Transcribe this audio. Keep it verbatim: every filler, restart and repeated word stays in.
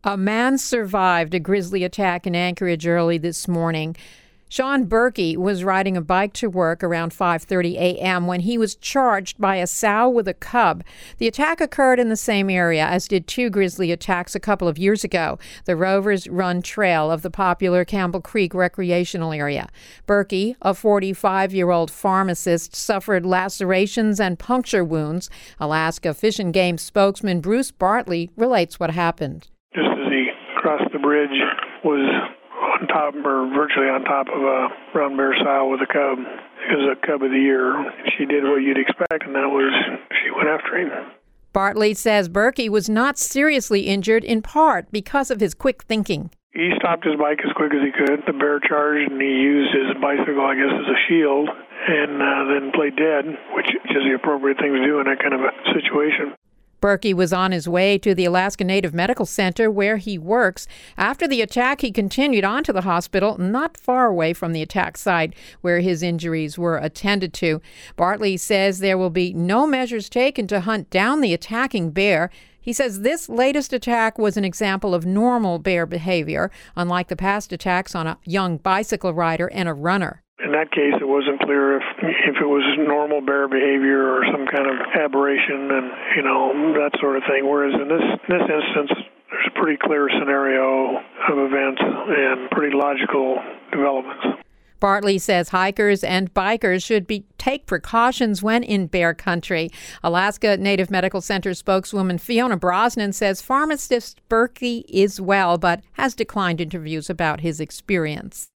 A man survived a grisly attack in Anchorage early this morning. Sean Berkey was riding a bike to work around five thirty a.m. when he was charged by a sow with a cub. The attack occurred in the same area as did two grisly attacks a couple of years ago, the Rovers Run Trail of the popular Campbell Creek recreational area. Berkey, a forty-five-year-old pharmacist, suffered lacerations and puncture wounds. Alaska Fish and Game spokesman Bruce Bartley relates what happened. Just as he crossed the bridge, was on top, or virtually on top of a brown bear sow with a cub. It was a cub of the year. She did what you'd expect, and that was she went after him. Bartley says Berkey was not seriously injured, in part because of his quick thinking. He stopped his bike as quick as he could. The bear charged, and he used his bicycle, I guess, as a shield, and uh, then played dead, which is the appropriate thing to do in that kind of a situation. Berkey was on his way to the Alaska Native Medical Center where he works. After the attack, he continued on to the hospital, not far away from the attack site where his injuries were attended to. Bartley says there will be no measures taken to hunt down the attacking bear. He says this latest attack was an example of normal bear behavior, unlike the past attacks on a young bicycle rider and a runner. In that case, it wasn't clear if if it was normal bear behavior or some kind of aberration and, you know, that sort of thing. Whereas in this, this instance, there's a pretty clear scenario of events and pretty logical developments. Bartley says hikers and bikers should be take precautions when in bear country. Alaska Native Medical Center spokeswoman Fiona Brosnan says pharmacist Berkey is well, but has declined interviews about his experience.